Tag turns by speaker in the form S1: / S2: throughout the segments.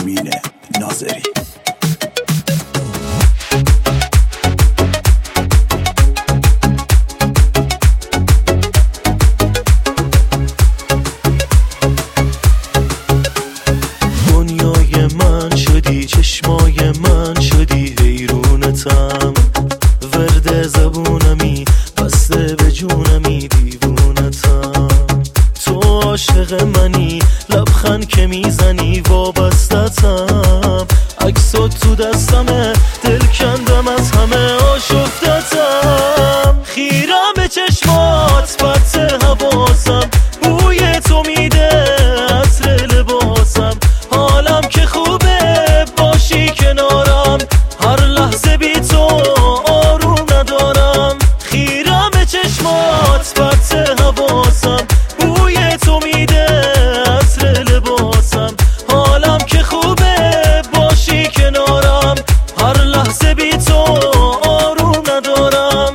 S1: امین ناظری.
S2: دنیای من شدی، چشمای من شدی، حیرونتم، ورد زبونمی، بسته به جونمی، دیوونتم. تو عاشق منی، لبخند که میزنی، وابستتم، عکسات تو دستمه، دل کندم از همه، آشفتتم. خیرم به چشمات، پرت حواسم، بوی تو میده عطر لباسم. حالم که خوبه باشی کنارم، هر لحظه بی تو آروم ندارم. خیرم به چشمات، پرت حواسم، بوی تو میده عطر لباسم. حالم که خوبه باشی کنارم، هر لحظه بی تو آروم ندارم.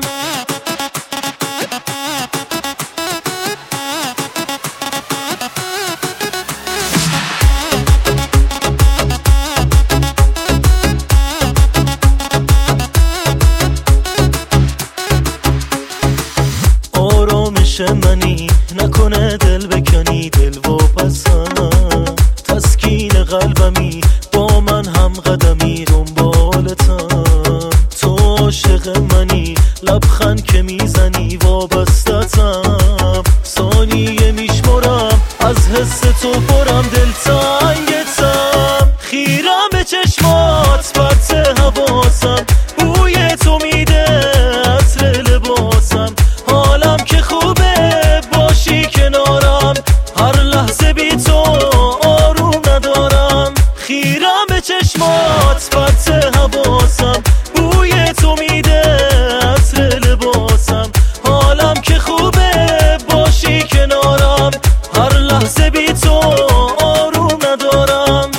S2: آرامش منی، نکنه دل بکنی، دل واپسم، تسکین قلبمی، با من هم قدمی، دنبالتم. تو عاشق منی، لبخند که میزنی، وابستتم، ثانیه میشمرم، از حس تو پرم، دل تنگتم. خیرم به چشمات، پرت حواسم، بوی تو میده عطر لباسم. حالم که خوبه باشی کنارم، هر لحظه بی تو آروم ندارم. خیرم به چشمات، پرت حواسم، بوی تو میده عطر لباسم. حالم که خوبه باشی کنارم، هر لحظه بی تو آروم ندارم.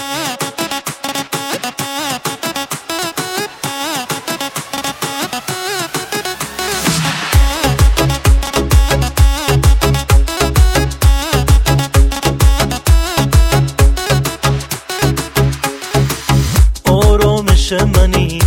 S2: آرامش منی،